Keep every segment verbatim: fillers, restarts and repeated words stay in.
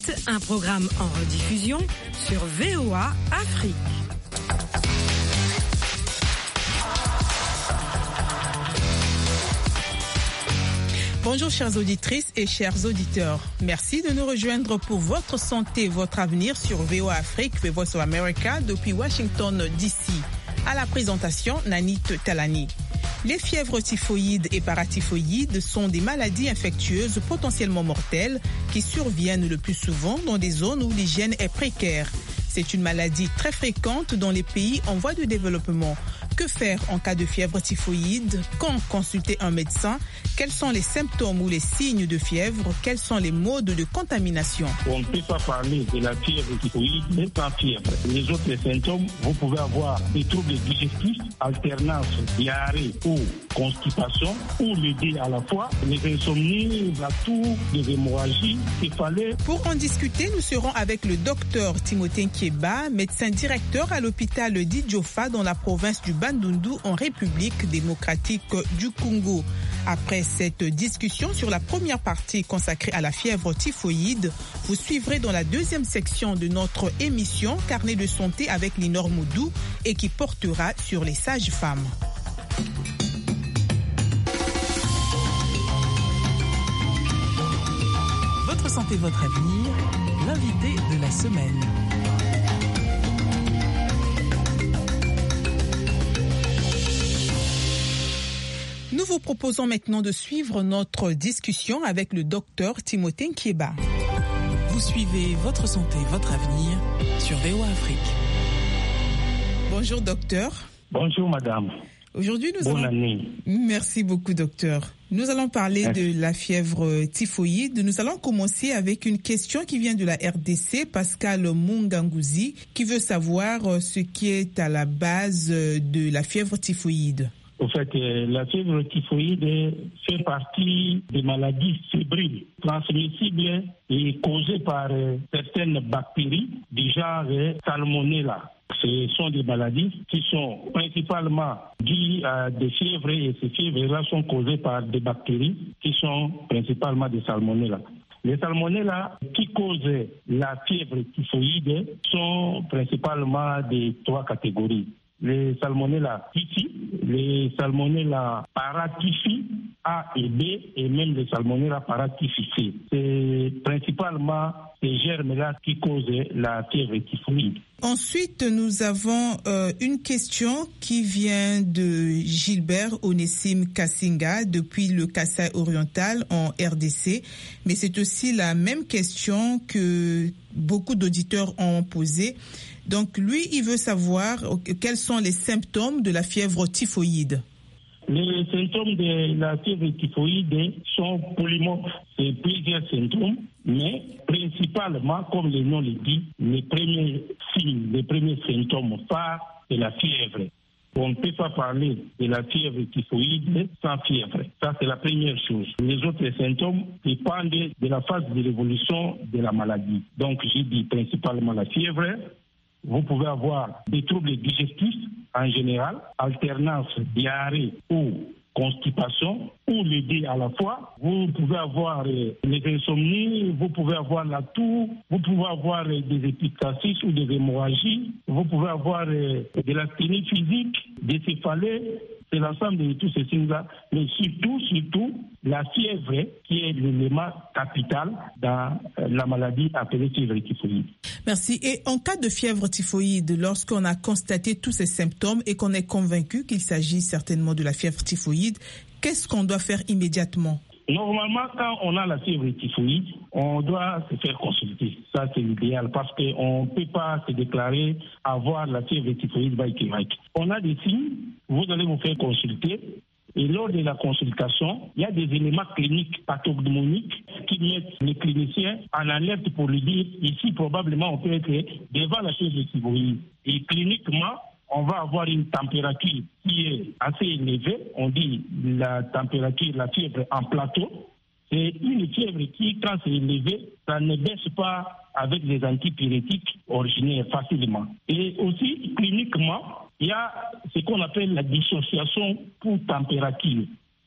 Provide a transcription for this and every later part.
Un programme en rediffusion sur V O A Afrique. Bonjour chères auditrices et chers auditeurs. Merci de nous rejoindre pour votre santé, votre avenir sur V O A Afrique, The Voice of America depuis Washington D C. À la présentation, Nanit Talani. Les fièvres typhoïdes et paratyphoïdes sont des maladies infectieuses potentiellement mortelles qui surviennent le plus souvent dans des zones où l'hygiène est précaire. C'est une maladie très fréquente dans les pays en voie de développement. Que faire en cas de fièvre typhoïde? Quand consulter un médecin? Quels sont les symptômes ou les signes de fièvre? Quels sont les modes de contamination? On ne peut pas parler de la fièvre typhoïde sans fièvre. Les autres symptômes, vous pouvez avoir des troubles digestifs, alternance, diarrhée ou constipation, ou les deux à la fois, les insomnies, la toux, les hémorragies, céphalées. Pour en discuter, nous serons avec le docteur Timothée Nkieba, médecin directeur à l'hôpital d'Idjofa dans la province du Bandundu en République démocratique du Congo. Après cette discussion sur la première partie consacrée à la fièvre typhoïde, vous suivrez dans la deuxième section de notre émission Carnet de santé avec Linor Moudou et qui portera sur les sages-femmes. Votre santé, votre avenir, l'invité de la semaine. Nous vous proposons maintenant de suivre notre discussion avec le docteur Timothée Nkieba. Vous suivez votre santé, votre avenir sur V O A Afrique. Bonjour docteur. Bonjour madame. Aujourd'hui, nous Bonne allons... année. Merci beaucoup docteur. Nous allons parler Merci. de la fièvre typhoïde. Nous allons commencer avec une question qui vient de la R D C, Pascal Mungangouzi, qui veut savoir ce qui est à la base de la fièvre typhoïde. En fait, la fièvre typhoïde fait partie des maladies fébriles, transmissibles et causées par certaines bactéries du genre Salmonella. Ce sont des maladies qui sont principalement dues à des fièvres et ces fièvres-là sont causées par des bactéries qui sont principalement des Salmonella. Les Salmonella qui causent la fièvre typhoïde sont principalement de trois catégories. Les Salmonella typhi, les Salmonella paratyphi A et B et même les Salmonella paratyphi C. C'est principalement ces germes-là qui causent la fièvre typhoïde. Ensuite, nous avons euh, une question qui vient de Gilbert Onessim Kassinga depuis le Kasaï oriental en R D C. Mais c'est aussi la même question que beaucoup d'auditeurs ont posée. Donc lui, il veut savoir quels sont les symptômes de la fièvre typhoïde. Les symptômes de la fièvre typhoïde sont polymorphes. C'est plusieurs symptômes, mais principalement, comme le nom le dit, les premiers signes, les premiers symptômes phares de la fièvre. On ne peut pas parler de la fièvre typhoïde sans fièvre. Ça, c'est la première chose. Les autres symptômes dépendent de la phase de l'évolution de la maladie. Donc, j'ai dit principalement la fièvre. Vous pouvez avoir des troubles digestifs en général, alternance, diarrhée ou constipation, ou les deux à la fois. Vous pouvez avoir euh, les insomnies, vous pouvez avoir la toux, vous pouvez avoir euh, des épistaxis ou des hémorragies, vous pouvez avoir euh, de l'asthénie physique, des céphalées. C'est l'ensemble de tous ces signes-là, mais surtout, surtout, la fièvre qui est l'élément capital dans la maladie appelée fièvre typhoïde. Merci. Et en cas de fièvre typhoïde, lorsqu'on a constaté tous ces symptômes et qu'on est convaincu qu'il s'agit certainement de la fièvre typhoïde, qu'est-ce qu'on doit faire immédiatement? Normalement, quand on a la fièvre typhoïde, on doit se faire consulter. Ça, c'est l'idéal parce qu'on ne peut pas se déclarer avoir la fièvre typhoïde by Québec. On a des signes, vous allez vous faire consulter. Et lors de la consultation, il y a des éléments cliniques pathognomoniques qui mettent les cliniciens en alerte pour lui dire ici, probablement, on peut être devant la fièvre typhoïde. Et cliniquement, on va avoir une température qui est assez élevée. On dit la température, la fièvre en plateau. C'est une fièvre qui, quand c'est élevé, ça ne baisse pas avec les antipyrétiques originaires facilement. Et aussi, cliniquement, il y a ce qu'on appelle la dissociation pour température.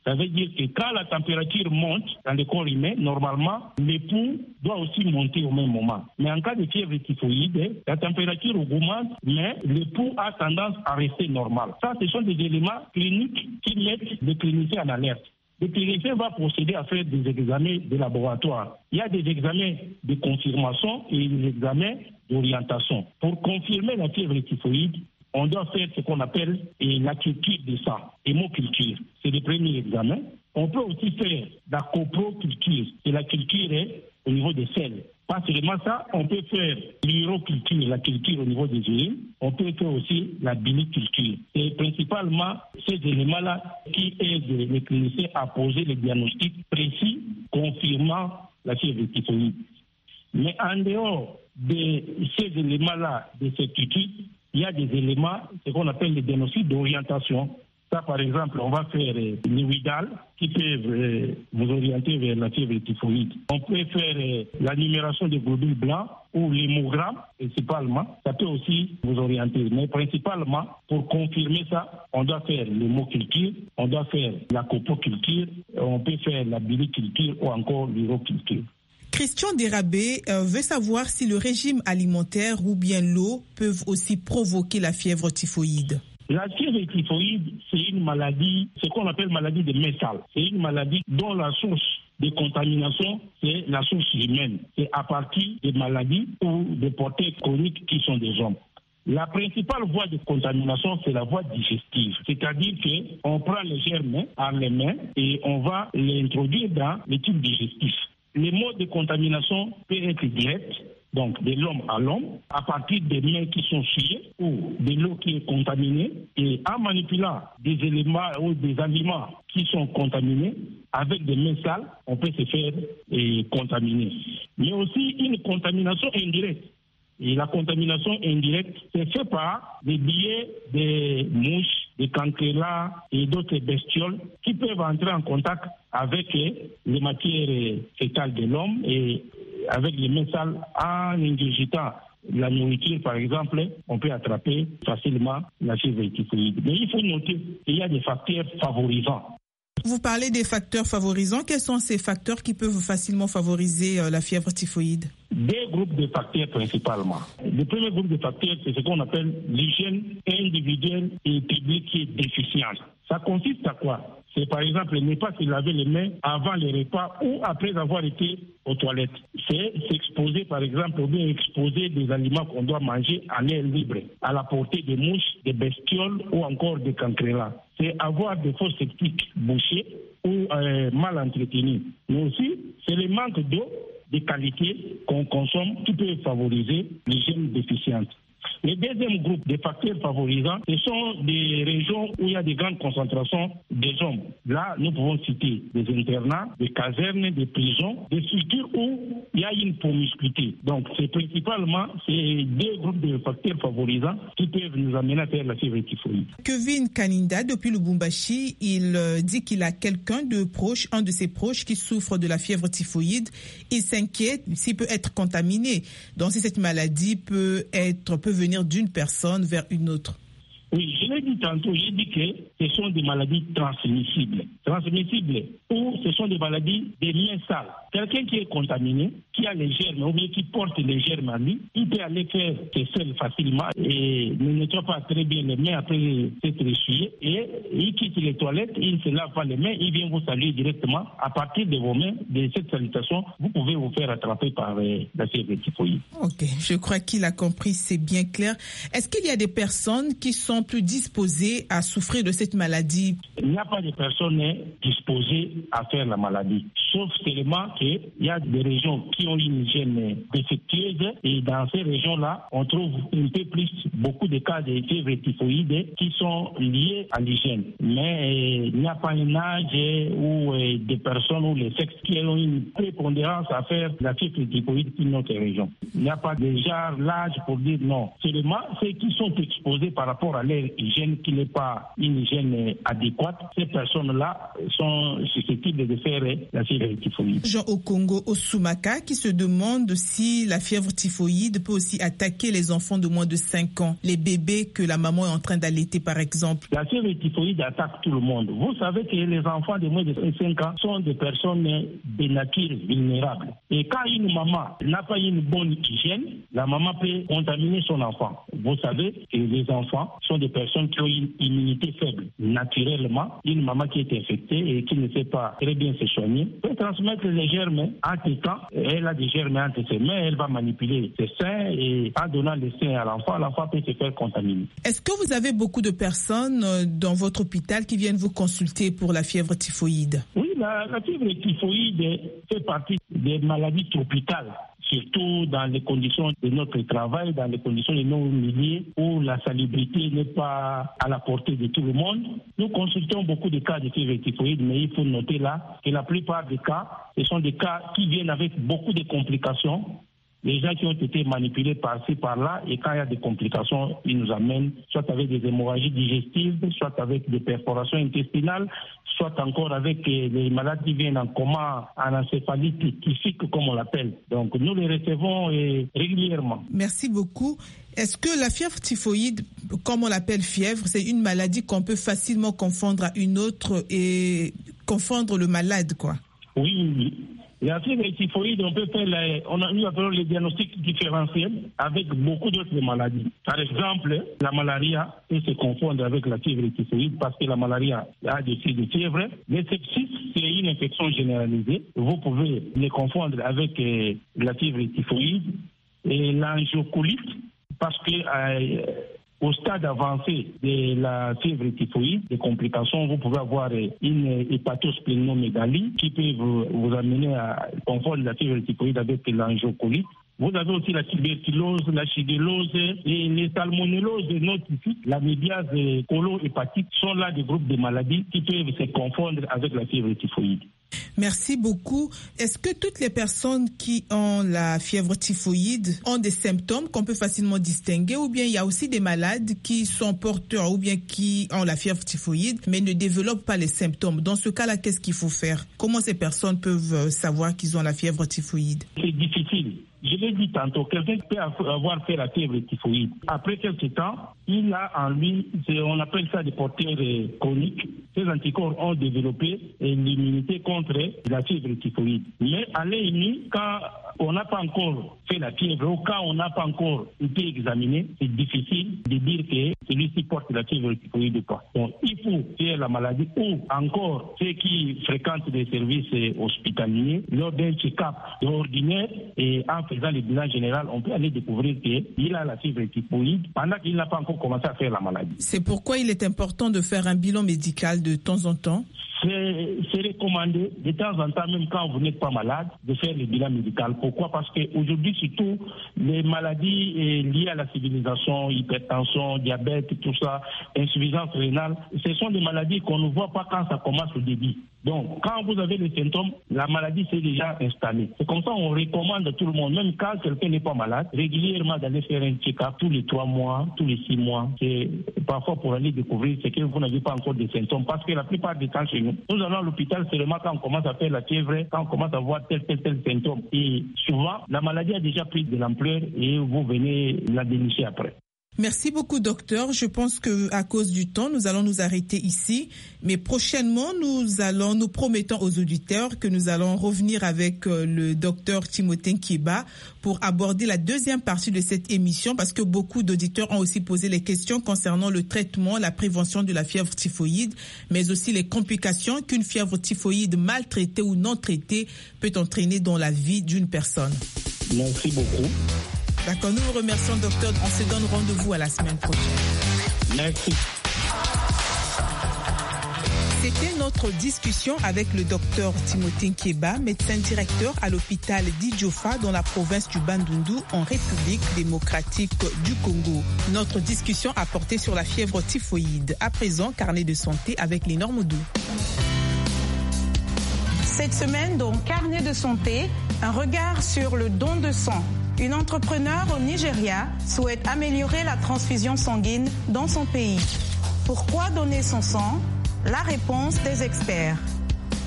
Ça veut dire que quand la température monte dans le corps humain, normalement, le pouls doit aussi monter au même moment. Mais en cas de fièvre typhoïde, la température augmente, mais le pouls a tendance à rester normal. Ça, ce sont des éléments cliniques qui mettent le clinicien en alerte. Le clinicien va procéder à faire des examens de laboratoire. Il y a des examens de confirmation et des examens d'orientation. Pour confirmer la fièvre typhoïde, on doit faire ce qu'on appelle la culture de sang, hémoculture. C'est le premier examen. On peut aussi faire la coproculture, c'est la culture au niveau des selles. Pas seulement ça, on peut faire l'uroculture, la culture au niveau des urines. On peut faire aussi la biliculture. C'est principalement ces éléments-là qui aident les cliniciens à poser le diagnostic précis confirmant la fièvre typhoïde. Mais en dehors de ces éléments-là de certitude, il y a des éléments, ce qu'on appelle les diagnostics d'orientation. Ça, par exemple, on va faire euh, les Widal qui peuvent euh, vous orienter vers la fièvre typhoïde. On peut faire euh, la numération des globules blancs ou l'hémogramme, principalement. Ça peut aussi vous orienter. Mais principalement, pour confirmer ça, on doit faire l'hémoculture, on doit faire la coproculture, on peut faire la biliculture ou encore l'uroculture. Christian Dérabé euh, veut savoir si le régime alimentaire ou bien l'eau peuvent aussi provoquer la fièvre typhoïde. La fièvre typhoïde, c'est une maladie, ce qu'on appelle maladie de Messal. C'est une maladie dont la source de contamination, c'est la source humaine. C'est à partir des maladies ou des porteurs chroniques qui sont des hommes. La principale voie de contamination, c'est la voie digestive. C'est-à-dire qu'on prend les germes par les mains et on va les introduire dans les tubes digestifs. Les modes de contamination peuvent être directs, donc de l'homme à l'homme, à partir des mains qui sont souillées ou de l'eau qui est contaminée. Et en manipulant des éléments ou des aliments qui sont contaminés, avec des mains sales, on peut se faire eh, contaminer. Mais aussi une contamination indirecte. Et la contamination indirecte, c'est fait par des billets des mouches, des cancrelats et d'autres bestioles qui peuvent entrer en contact avec les matières fétales de l'homme et avec les mains sales en ingurgitant la nourriture, par exemple, on peut attraper facilement la fièvre typhoïde. Mais il faut noter qu'il y a des facteurs favorisants. Vous parlez des facteurs favorisants. Quels sont ces facteurs qui peuvent facilement favoriser la fièvre typhoïde? Deux groupes de facteurs principalement. Le premier groupe de facteurs, c'est ce qu'on appelle l'hygiène individuelle et publique qui est déficiente. Ça consiste à quoi? C'est par exemple ne pas se laver les mains avant les repas ou après avoir été aux toilettes. C'est s'exposer par exemple ou bien exposer des aliments qu'on doit manger à l'air libre, à la portée des mouches, des bestioles ou encore des cancrelats. C'est avoir des fosses septiques bouchées ou euh, mal entretenues. Mais aussi, c'est le manque d'eau de qualité qu'on consomme qui peut favoriser l'hygiène déficiente. Le deuxième groupe de facteurs favorisants, ce sont des régions où il y a des grandes concentrations des hommes. Là, nous pouvons citer des internats, des casernes, des prisons, des structures où il y a une promiscuité. Donc, c'est principalement ces deux groupes de facteurs favorisants qui peuvent nous amener à faire la fièvre typhoïde. Kevin Kaninda, depuis le Lubumbashi, il dit qu'il a quelqu'un de proche, un de ses proches qui souffre de la fièvre typhoïde. Il s'inquiète s'il peut être contaminé. Donc, si cette maladie peut être, peut venir d'une personne vers une autre. Oui, je l'ai dit tantôt, j'ai dit que ce sont des maladies transmissibles. Transmissibles ou ce sont des maladies des liens sales. Quelqu'un qui est contaminé, qui a les germes ou bien qui porte les germes à lui, il peut aller faire ses selles facilement et ne nettoie pas très bien les mains après s'être essuyé et il quitte les toilettes, il ne se lave pas les mains, il vient vous saluer directement. À partir de vos mains, de cette salutation, vous pouvez vous faire attraper par euh, la fièvre typhoïde. Ok, je crois qu'il a compris, c'est bien clair. Est-ce qu'il y a des personnes qui sont plus disposées à souffrir de cette maladie? Il n'y a pas de personnes disposées à faire la maladie, sauf seulement qu'il y a des régions qui ont une hygiène défectueuse et dans ces régions-là, on trouve un peu plus beaucoup de cas de fièvre typhoïde qui sont liés à l'hygiène. Mais euh, il n'y a pas un âge ou euh, des personnes ou les sexes qui ont une prépondérance à faire la fièvre typhoïde dans notre région. Il n'y a pas déjà l'âge pour dire non. Seulement ceux qui sont exposés par rapport à leur hygiène qui n'est pas une hygiène adéquate, ces personnes-là sont sont susceptibles de faire la fièvre typhoïde. Jean Okongo Osumaka qui se demande si la fièvre typhoïde peut aussi attaquer les enfants de moins de cinq ans, les bébés que la maman est en train d'allaiter par exemple. La fièvre typhoïde attaque tout le monde. Vous savez que les enfants de moins de cinq ans sont des personnes de nature vulnérable. Et quand une maman n'a pas une bonne hygiène, la maman peut contaminer son enfant. Vous savez que les enfants sont des personnes qui ont une immunité faible. Naturellement, une maman qui est infectée et qui ne sait pas très bien se soigner peut transmettre les germes entre temps. Elle a des germes entre ses mains, elle va manipuler ses seins et en donnant les seins à l'enfant, l'enfant peut se faire contaminer. Est-ce que vous avez beaucoup de personnes dans votre hôpital qui viennent vous consulter pour la fièvre typhoïde? Oui, la, la fièvre typhoïde fait partie des maladies tropicales, surtout dans les conditions de notre travail, dans les conditions de nos milieux où la salubrité n'est pas à la portée de tout le monde. Nous consultons beaucoup de cas de fièvre typhoïde, mais il faut noter là que la plupart des cas, ce sont des cas qui viennent avec beaucoup de complications. Les gens qui ont été manipulés par-ci, par-là, et quand il y a des complications, ils nous amènent soit avec des hémorragies digestives, soit avec des perforations intestinales, soit encore avec les malades qui viennent en coma, en encéphalite typhique, comme on l'appelle. Donc nous les recevons eh, régulièrement. Merci beaucoup. Est-ce que la fièvre typhoïde, comme on l'appelle fièvre, c'est une maladie qu'on peut facilement confondre à une autre et confondre le malade, quoi? Oui, oui. La fièvre typhoïde, on peut faire les, on a, nous appelons les diagnostics différentiels avec beaucoup d'autres maladies. Par exemple, la malaria peut se confondre avec la fièvre typhoïde parce que la malaria a des signes de fièvre. Le sepsis, c'est une infection généralisée. Vous pouvez les confondre avec euh, la fièvre typhoïde et l'angiocolite parce que euh, au stade avancé de la fièvre typhoïde, des complications, vous pouvez avoir une hépatosplénomégalie qui peut vous, vous amener à confondre la fièvre typhoïde avec l'angiocolite. Vous avez aussi la tuberculose, la shigellose et les salmonelloses non typiques, la médiase et colo-hépatite sont là des groupes de maladies qui peuvent se confondre avec la fièvre typhoïde. Merci beaucoup. Est-ce que toutes les personnes qui ont la fièvre typhoïde ont des symptômes qu'on peut facilement distinguer ou bien il y a aussi des malades qui sont porteurs ou bien qui ont la fièvre typhoïde mais ne développent pas les symptômes? Dans ce cas-là, qu'est-ce qu'il faut faire? Comment ces personnes peuvent savoir qu'ils ont la fièvre typhoïde? C'est difficile. Je l'ai dit tantôt, quelqu'un peut avoir fait la fièvre typhoïde. Après quelques temps, il a en lui, on appelle ça des porteurs chroniques. Ces anticorps ont développé l'immunité contre la fièvre typhoïde. Mais à l'œil nu, quand on n'a pas encore fait la fièvre ou quand on n'a pas encore été examiné, c'est difficile de dire que celui-ci porte la fièvre typhoïde ou pas. Donc, il faut faire la maladie ou encore ceux qui fréquentent des services hospitaliers lors d'un check-up ordinaire et en faisant le bilan général, on peut aller découvrir qu'il a la fièvre typhoïde pendant qu'il n'a pas encore commencé à faire la maladie. C'est pourquoi il est important de faire un bilan médical de temps en temps? C'est, c'est recommandé de temps en temps, même quand vous n'êtes pas malade, de faire le bilan médical. Pourquoi? Parce qu'aujourd'hui, surtout, les maladies liées à la civilisation, hypertension, diabète, tout ça, insuffisance rénale, ce sont des maladies qu'on ne voit pas quand ça commence au début. Donc, quand vous avez les symptômes, la maladie s'est déjà installée. C'est comme ça qu'on recommande à tout le monde, même quand quelqu'un n'est pas malade, régulièrement d'aller faire un check-up tous les trois mois, tous les six mois. C'est parfois pour aller découvrir ce que vous n'avez pas encore de symptômes. Parce que la plupart des temps chez nous, nous allons à l'hôpital seulement quand on commence à faire la fièvre, quand on commence à voir tel, tel, tel symptôme. Et souvent, la maladie a déjà pris de l'ampleur et vous venez la dénicher après. Merci beaucoup, docteur. Je pense que à cause du temps, nous allons nous arrêter ici. Mais prochainement, nous allons, nous promettons aux auditeurs que nous allons revenir avec le docteur Timothée Nkieba pour aborder la deuxième partie de cette émission parce que beaucoup d'auditeurs ont aussi posé les questions concernant le traitement, la prévention de la fièvre typhoïde, mais aussi les complications qu'une fièvre typhoïde mal traitée ou non traitée peut entraîner dans la vie d'une personne. Merci beaucoup. D'accord, nous vous remercions, docteur. On se donne rendez-vous à la semaine prochaine. Merci. C'était notre discussion avec le docteur Timothée Nkieba, médecin directeur à l'hôpital d'Idjofa dans la province du Bandundu en République démocratique du Congo. Notre discussion a porté sur la fièvre typhoïde. À présent, carnet de santé avec Lénore Modou. Cette semaine, dans Carnet de santé, un regard sur le don de sang. Une entrepreneure au Nigeria souhaite améliorer la transfusion sanguine dans son pays. Pourquoi donner son sang? La réponse des experts.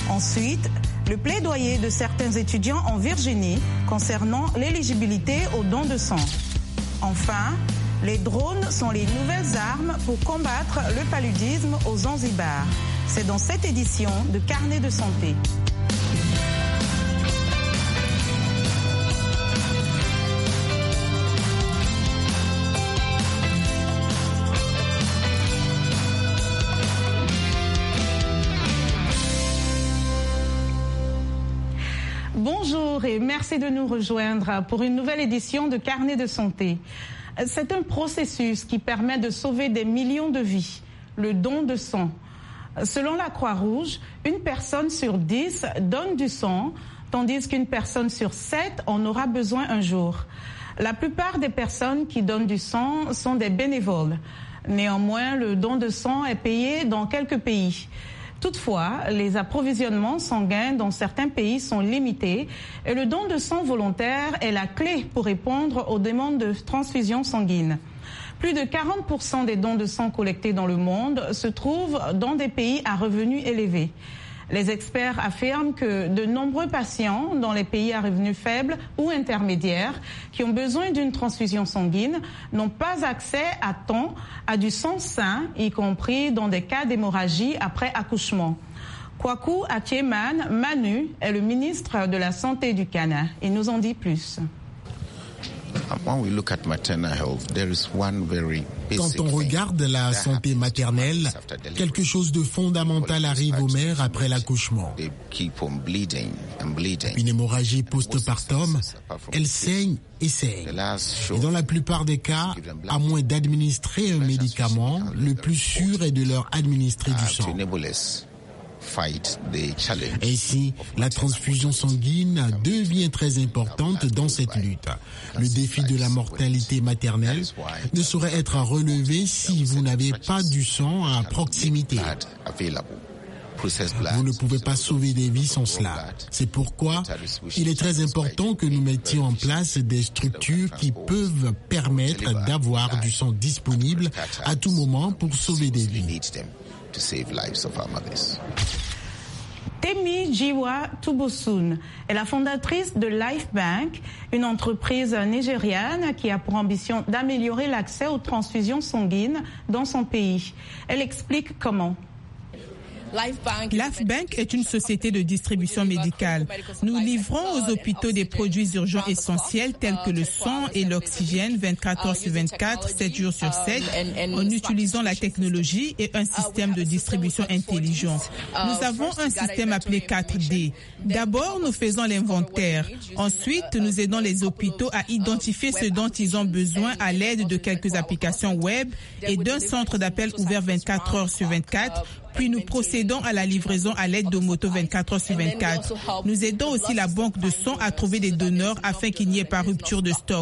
Ensuite, le plaidoyer de certains étudiants en Virginie concernant l'éligibilité au don de sang. Enfin, les drones sont les nouvelles armes pour combattre le paludisme au Zanzibar. C'est dans cette édition de Carnet de santé. Bonjour et merci de nous rejoindre pour une nouvelle édition de Carnet de santé. C'est un processus qui permet de sauver des millions de vies, le don de sang. Selon la Croix-Rouge, une personne sur dix donne du sang, tandis qu'une personne sur sept en aura besoin un jour. La plupart des personnes qui donnent du sang sont des bénévoles. Néanmoins, le don de sang est payé dans quelques pays. Toutefois, les approvisionnements sanguins dans certains pays sont limités et le don de sang volontaire est la clé pour répondre aux demandes de transfusion sanguine. Plus de quarante pour cent des dons de sang collectés dans le monde se trouvent dans des pays à revenus élevés. Les experts affirment que de nombreux patients dans les pays à revenus faibles ou intermédiaires qui ont besoin d'une transfusion sanguine n'ont pas accès à temps à du sang sain, y compris dans des cas d'hémorragie après accouchement. Kwaku Atieman Manu est le ministre de la Santé du Ghana. Il nous en dit plus. Quand on regarde la santé maternelle, quelque chose de fondamental arrive aux mères après l'accouchement. Une hémorragie post-partum, elle saigne et saigne. Et dans la plupart des cas, à moins d'administrer un médicament, le plus sûr est de leur administrer du sang. Ainsi, la transfusion sanguine devient très importante dans cette lutte. Le défi de la mortalité maternelle ne saurait être relevé si vous n'avez pas du sang à proximité. Vous ne pouvez pas sauver des vies sans cela. C'est pourquoi il est très important que nous mettions en place des structures qui peuvent permettre d'avoir du sang disponible à tout moment pour sauver des vies. To save lives of our mothers. Temi Jiwa Tubosun est la fondatrice de Life Bank, une entreprise nigériane qui a pour ambition d'améliorer l'accès aux transfusions sanguines dans son pays. Elle explique comment. Life Bank est une société de distribution médicale. Nous livrons aux hôpitaux des produits urgents essentiels tels que le sang et l'oxygène vingt-quatre heures sur vingt-quatre, sept jours sur sept, en utilisant la technologie et un système de distribution intelligent. Nous avons un système appelé quatre D. D'abord, nous faisons l'inventaire. Ensuite, nous aidons les hôpitaux à identifier ce dont ils ont besoin à l'aide de quelques applications web et d'un centre d'appel ouvert vingt-quatre heures sur vingt-quatre. Puis nous procédons à la livraison à l'aide de motos vingt-quatre heures sur vingt-quatre. Nous aidons aussi la banque de sang à trouver des donneurs afin qu'il n'y ait pas rupture de stock.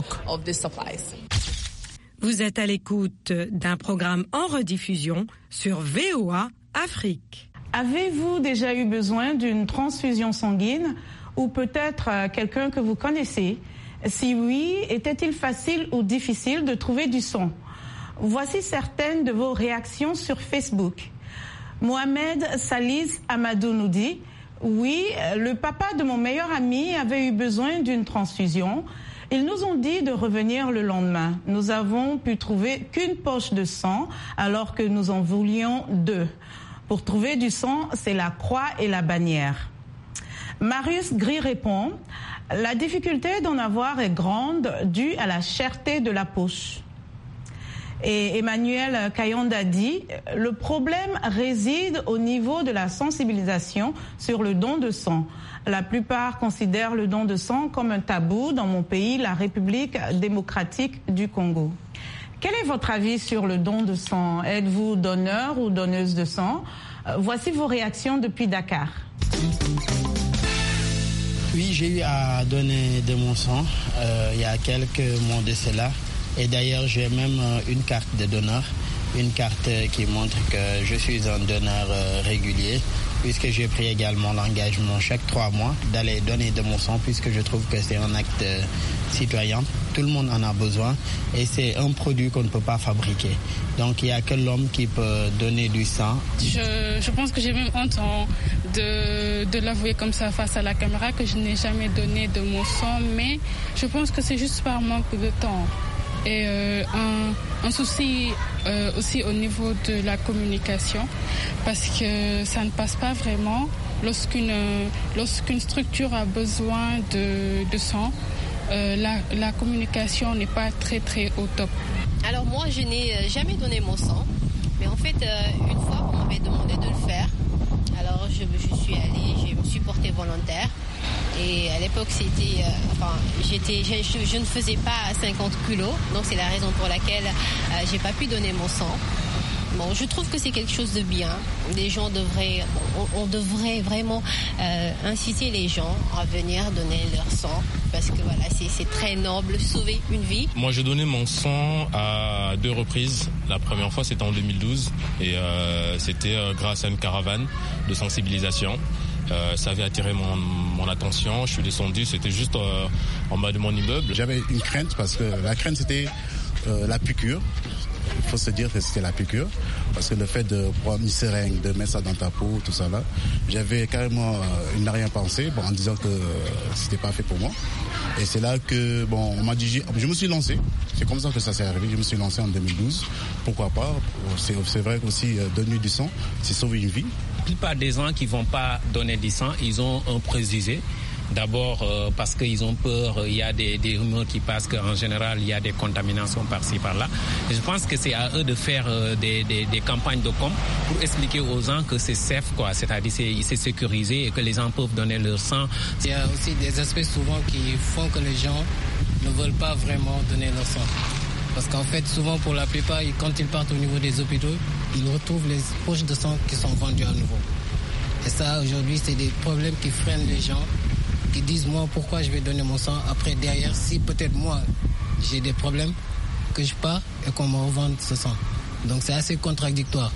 Vous êtes à l'écoute d'un programme en rediffusion sur V O A Afrique. Avez-vous déjà eu besoin d'une transfusion sanguine ou peut-être quelqu'un que vous connaissez? Si oui, était-il facile ou difficile de trouver du sang? Voici certaines de vos réactions sur Facebook. Mohamed Salis Amadou nous dit « Oui, le papa de mon meilleur ami avait eu besoin d'une transfusion. Ils nous ont dit de revenir le lendemain. Nous avons pu trouver qu'une poche de sang alors que nous en voulions deux. Pour trouver du sang, c'est la croix et la bannière. » Marius Gris répond « La difficulté d'en avoir est grande due à la cherté de la poche. » Et Emmanuel Kayonda dit « Le problème réside au niveau de la sensibilisation sur le don de sang. La plupart considèrent le don de sang comme un tabou dans mon pays, la République démocratique du Congo. » Quel est votre avis sur le don de sang? Êtes-vous donneur ou donneuse de sang? Voici vos réactions depuis Dakar. Oui, j'ai eu à donner de mon sang euh, il y a quelques mois de cela. Et d'ailleurs, j'ai même une carte de donneur, une carte qui montre que je suis un donneur régulier, puisque j'ai pris également l'engagement chaque trois mois d'aller donner de mon sang, puisque je trouve que c'est un acte citoyen. Tout le monde en a besoin et c'est un produit qu'on ne peut pas fabriquer. Donc il n'y a que l'homme qui peut donner du sang. Je, je pense que j'ai même honte en de, de l'avouer comme ça face à la caméra que je n'ai jamais donné de mon sang, mais je pense que c'est juste par manque de temps. Et euh, un, un souci euh, aussi au niveau de la communication, parce que ça ne passe pas vraiment lorsqu'une, lorsqu'une structure a besoin de, de sang. Euh, la, la communication n'est pas très très au top. Alors moi je n'ai jamais donné mon sang, mais en fait euh, une fois on m'avait demandé de le faire. Alors je, je suis allée, je me suis portée volontaire et à l'époque c'était, euh, enfin j'étais, je, je, je ne faisais pas cinquante kilos, donc c'est la raison pour laquelle euh, j'ai pas pu donner mon sang. Bon, je trouve que c'est quelque chose de bien. Les gens devraient, on, on devrait vraiment euh, inciter les gens à venir donner leur sang parce que voilà, c'est, c'est très noble, sauver une vie. Moi, j'ai donné mon sang à deux reprises. La première fois, c'était en deux mille douze et euh, c'était euh, grâce à une caravane de sensibilisation. Euh, ça avait attiré mon, mon attention. Je suis descendu, c'était juste euh, en bas de mon immeuble. J'avais une crainte parce que la crainte, c'était euh, la piqûre. Il faut se dire que c'était la piqûre, parce que le fait de prendre une seringue, de mettre ça dans ta peau, tout ça là, j'avais carrément euh, une arrière-pensée, bon, en disant que euh, c'était pas fait pour moi. Et c'est là que, bon, on m'a dit, je me suis lancé. C'est comme ça que ça s'est arrivé. Je me suis lancé en deux mille douze. Pourquoi pas? C'est, c'est vrai qu'aussi euh, donner du sang, c'est sauver une vie. La plupart des gens qui vont pas donner du sang, ils ont un préjugé. D'abord euh, parce qu'ils ont peur, il y a des, des rumeurs qui passent qu'en général il y a des contaminations par-ci par-là. Et je pense que c'est à eux de faire euh, des, des, des campagnes de com pour expliquer aux gens que c'est safe, quoi, c'est-à-dire c'est, c'est sécurisé et que les gens peuvent donner leur sang. Il y a aussi des aspects souvent qui font que les gens ne veulent pas vraiment donner leur sang. Parce qu'en fait, souvent pour la plupart, quand ils partent au niveau des hôpitaux, ils retrouvent les poches de sang qui sont vendues à nouveau. Et ça, aujourd'hui, c'est des problèmes qui freinent les gens. Qui disent moi pourquoi je vais donner mon sang, après derrière si peut-être moi j'ai des problèmes que je pars et qu'on me revende ce sang. Donc c'est assez contradictoire.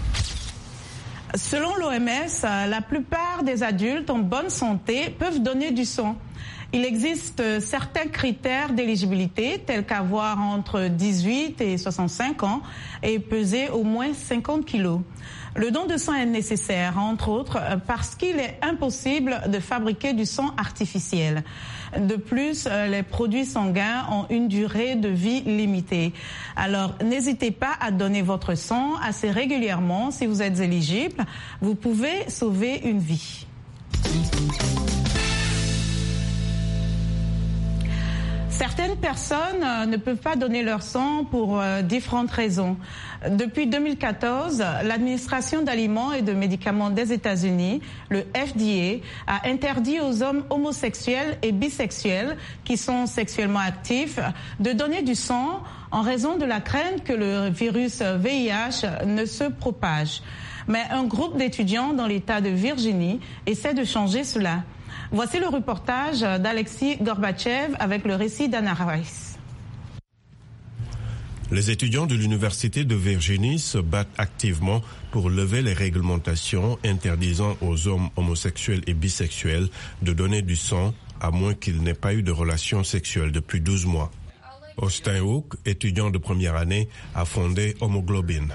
Selon l'O M S, la plupart des adultes en bonne santé peuvent donner du sang. Il existe certains critères d'éligibilité tels qu'avoir entre dix-huit et soixante-cinq ans et peser au moins cinquante kilos. Le don de sang est nécessaire, entre autres, parce qu'il est impossible de fabriquer du sang artificiel. De plus, les produits sanguins ont une durée de vie limitée. Alors, n'hésitez pas à donner votre sang assez régulièrement. Si vous êtes éligible, vous pouvez sauver une vie. Certaines personnes ne peuvent pas donner leur sang pour différentes raisons. Depuis deux mille quatorze, l'administration d'aliments et de médicaments des États-Unis, le F D A, a interdit aux hommes homosexuels et bisexuels qui sont sexuellement actifs de donner du sang en raison de la crainte que le virus V I H ne se propage. Mais un groupe d'étudiants dans l'État de Virginie essaie de changer cela. Voici le reportage d'Alexis Gorbatchev avec le récit d'Anna Rice. Les étudiants de l'Université de Virginie se battent activement pour lever les réglementations interdisant aux hommes homosexuels et bisexuels de donner du sang à moins qu'ils n'aient pas eu de relations sexuelles depuis douze mois. Austin Hook, étudiant de première année, a fondé Homoglobin.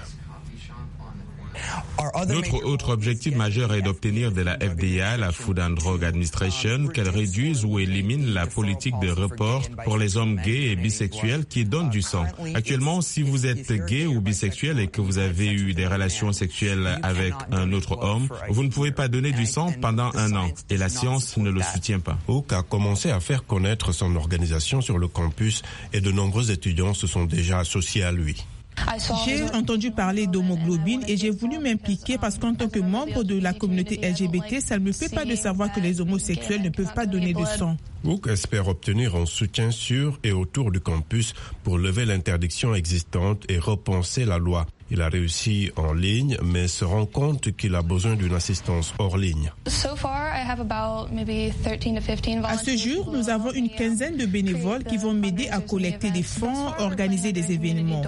Notre autre objectif majeur est d'obtenir de la F D A, la Food and Drug Administration, qu'elle réduise ou élimine la politique de report pour les hommes gays et bisexuels qui donnent du sang. Actuellement, si vous êtes gay ou bisexuel et que vous avez eu des relations sexuelles avec un autre homme, vous ne pouvez pas donner du sang pendant un an et la science ne le soutient pas. Hook a commencé à faire connaître son organisation sur le campus et de nombreux étudiants se sont déjà associés à lui. J'ai entendu parler d'homoglobine et j'ai voulu m'impliquer parce qu'en tant que membre de la communauté L G B T, ça ne me fait pas de savoir que les homosexuels ne peuvent pas donner de sang. Hook espère obtenir un soutien sur et autour du campus pour lever l'interdiction existante et repenser la loi. Il a réussi en ligne, mais se rend compte qu'il a besoin d'une assistance hors ligne. À ce jour, nous avons une quinzaine de bénévoles qui vont m'aider à collecter des fonds, organiser des événements.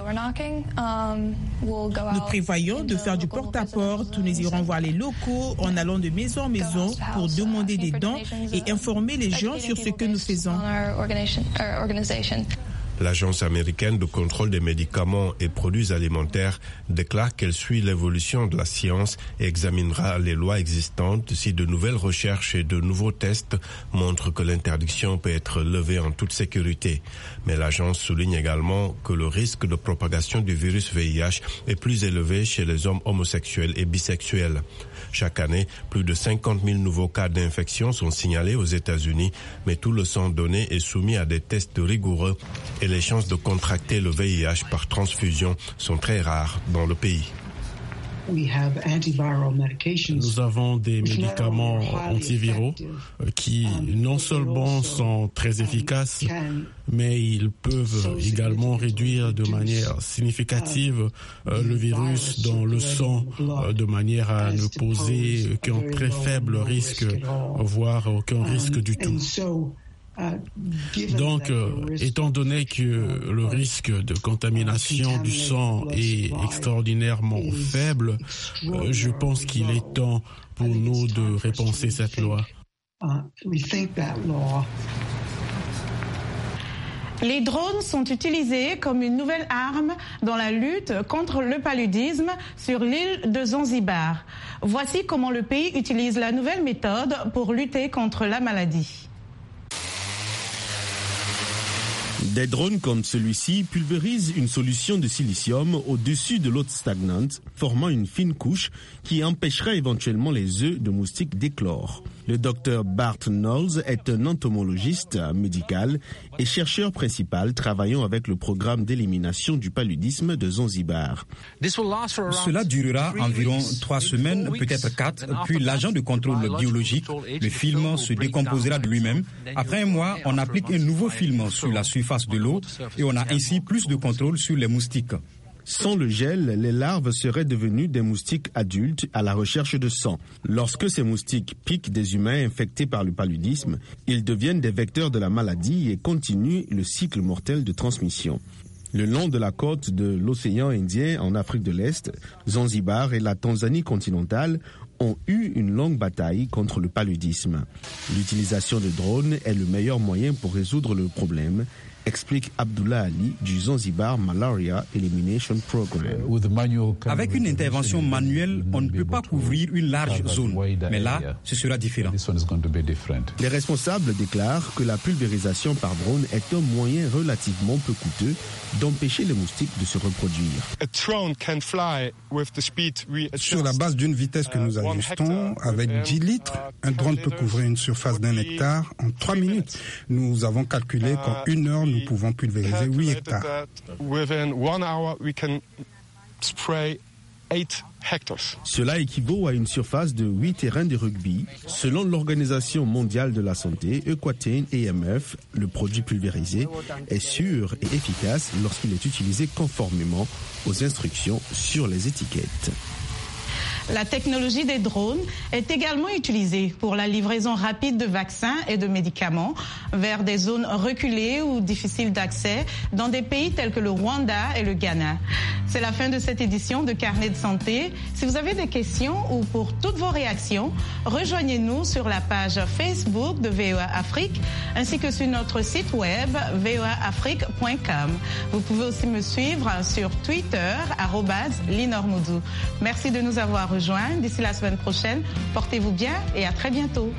Nous prévoyons de faire du porte-à-porte, nous irons voir les locaux en allant de maison en maison pour demander des dons et informer les gens sur ce que nous faisons. L'Agence américaine de contrôle des médicaments et produits alimentaires déclare qu'elle suit l'évolution de la science et examinera les lois existantes si de nouvelles recherches et de nouveaux tests montrent que l'interdiction peut être levée en toute sécurité. Mais l'agence souligne également que le risque de propagation du virus V I H est plus élevé chez les hommes homosexuels et bisexuels. Chaque année, plus de cinquante mille nouveaux cas d'infection sont signalés aux États-Unis, mais tout le sang donné est soumis à des tests rigoureux et les chances de contracter le V I H par transfusion sont très rares dans le pays. Nous avons des médicaments antiviraux qui non seulement sont très efficaces, mais ils peuvent également réduire de manière significative le virus dans le sang, de manière à ne poser qu'un très faible risque, voire aucun risque du tout. Donc, euh, étant donné que le risque de contamination du sang est extraordinairement faible, euh, je pense qu'il est temps pour nous de repenser cette loi. Les drones sont utilisés comme une nouvelle arme dans la lutte contre le paludisme sur l'île de Zanzibar. Voici comment le pays utilise la nouvelle méthode pour lutter contre la maladie. Des drones comme celui-ci pulvérisent une solution de silicium au-dessus de l'eau stagnante, formant une fine couche qui empêchera éventuellement les œufs de moustiques d'éclore. Le docteur Bart Knowles est un entomologiste médical et chercheur principal travaillant avec le programme d'élimination du paludisme de Zanzibar. Cela durera environ trois semaines, peut-être quatre, puis l'agent de contrôle biologique, le film, se décomposera de lui-même. Après un mois, on applique un nouveau film sur la surface de l'eau et on a ainsi plus de contrôle sur les moustiques. Sans le gel, les larves seraient devenues des moustiques adultes à la recherche de sang. Lorsque ces moustiques piquent des humains infectés par le paludisme, ils deviennent des vecteurs de la maladie et continuent le cycle mortel de transmission. Le long de la côte de l'océan Indien en Afrique de l'Est, Zanzibar et la Tanzanie continentale ont eu une longue bataille contre le paludisme. L'utilisation de drones est le meilleur moyen pour résoudre le problème, explique Abdullah Ali du Zanzibar Malaria Elimination Program. Avec une intervention manuelle, on ne peut pas couvrir une large zone, mais là, ce sera différent. Les responsables déclarent que la pulvérisation par drone est un moyen relativement peu coûteux d'empêcher les moustiques de se reproduire. Sur la base d'une vitesse que nous ajustons, avec dix litres, un drone peut couvrir une surface d'un hectare en trois minutes. Nous avons calculé qu'en une heure, nous pouvons pulvériser huit hectares. Cela équivaut à une surface de huit terrains de rugby. Selon l'Organisation mondiale de la santé, Equatain A M F, le produit pulvérisé est sûr et efficace lorsqu'il est utilisé conformément aux instructions sur les étiquettes. La technologie des drones est également utilisée pour la livraison rapide de vaccins et de médicaments vers des zones reculées ou difficiles d'accès dans des pays tels que le Rwanda et le Ghana. C'est la fin de cette édition de Carnet de santé. Si vous avez des questions ou pour toutes vos réactions, rejoignez-nous sur la page Facebook de V O A Afrique ainsi que sur notre site web v o a afrique point com. Vous pouvez aussi me suivre sur Twitter arobase linormoudou. Merci de nous avoir rejoints. D'ici la semaine prochaine, portez-vous bien et à très bientôt.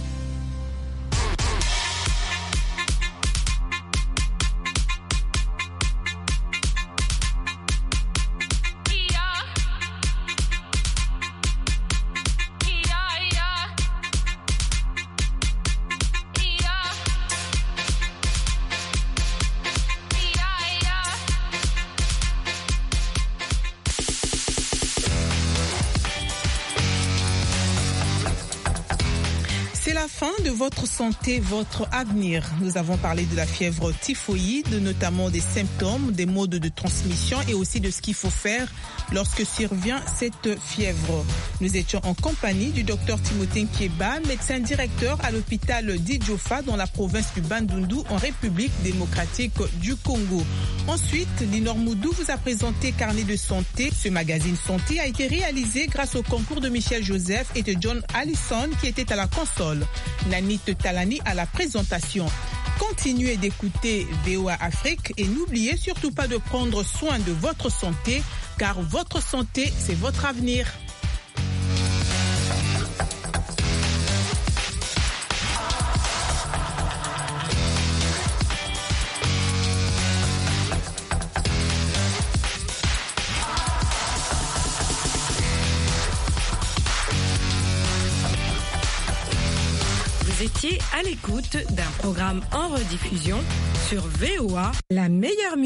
De votre santé, votre avenir. Nous avons parlé de la fièvre typhoïde, notamment des symptômes, des modes de transmission et aussi de ce qu'il faut faire lorsque survient cette fièvre. Nous étions en compagnie du docteur Timothée Nkieba, médecin directeur à l'hôpital d'Idjofa dans la province du Bandundu en République démocratique du Congo. Ensuite, Linor Moudou vous a présenté Carnet de santé. Ce magazine santé a été réalisé grâce au concours de Michel Joseph et de John Allison qui était à la console. Nanit Talani à la présentation. Continuez d'écouter V O A Afrique et n'oubliez surtout pas de prendre soin de votre santé, car votre santé, c'est votre avenir. Vous étiez à l'écoute d'un programme en rediffusion sur V O A, la meilleure musique.